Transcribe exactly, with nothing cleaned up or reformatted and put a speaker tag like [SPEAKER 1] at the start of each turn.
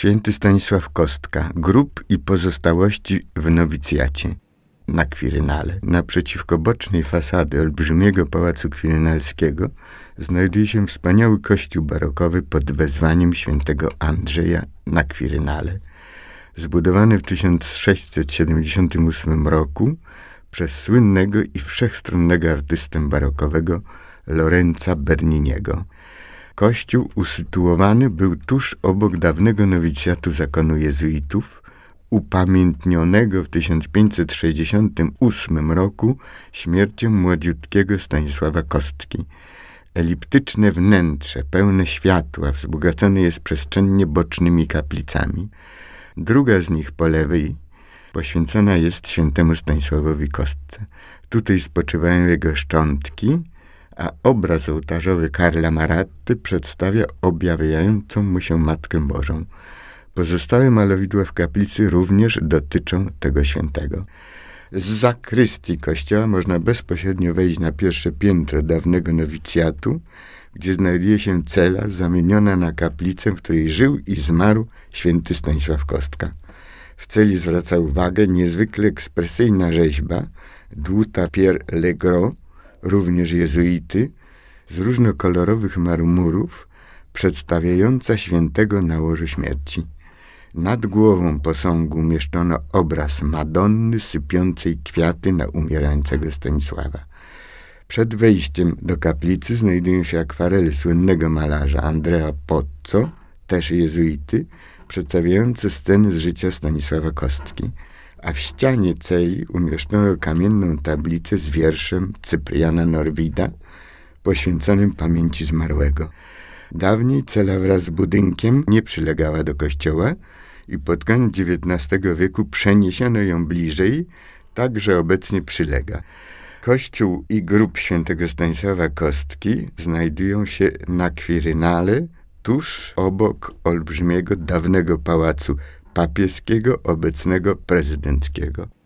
[SPEAKER 1] Święty Stanisław Kostka. Grób i pozostałości w nowicjacie. Na Kwirynale, naprzeciwko bocznej fasady olbrzymiego pałacu kwirynalskiego, znajduje się wspaniały kościół barokowy pod wezwaniem świętego Andrzeja na Kwirynale, zbudowany w tysiąc sześćset siedemdziesiątym ósmym roku przez słynnego i wszechstronnego artystę barokowego Lorenza Berniniego. Kościół usytuowany był tuż obok dawnego nowicjatu zakonu jezuitów, upamiętnionego w tysiąc pięćset sześćdziesiątym ósmym roku śmiercią młodziutkiego Stanisława Kostki. Eliptyczne wnętrze, pełne światła, wzbogacone jest przestrzennie bocznymi kaplicami. Druga z nich po lewej poświęcona jest świętemu Stanisławowi Kostce. Tutaj spoczywają jego szczątki, a obraz ołtarzowy Karla Maratty przedstawia objawiającą mu się Matkę Bożą. Pozostałe malowidła w kaplicy również dotyczą tego świętego. Z zakrystii kościoła można bezpośrednio wejść na pierwsze piętro dawnego nowicjatu, gdzie znajduje się cela zamieniona na kaplicę, w której żył i zmarł święty Stanisław Kostka. W celi zwraca uwagę niezwykle ekspresyjna rzeźba Dłuta Pierre Legros, również jezuity, z różnokolorowych marmurów, przedstawiająca świętego na łożu śmierci. Nad głową posągu umieszczono obraz Madonny sypiącej kwiaty na umierającego Stanisława. Przed wejściem do kaplicy znajdują się akwarele słynnego malarza Andrea Pozzo, też jezuity, przedstawiające sceny z życia Stanisława Kostki, a w ścianie celi umieszczono kamienną tablicę z wierszem Cypriana Norwida poświęconym pamięci zmarłego. Dawniej cela wraz z budynkiem nie przylegała do kościoła i pod koniec dziewiętnastego wieku przeniesiono ją bliżej, tak że obecnie przylega. Kościół i grób świętego Stanisława Kostki znajdują się na Kwirynale, tuż obok olbrzymiego dawnego pałacu papieskiego, obecnego prezydenckiego.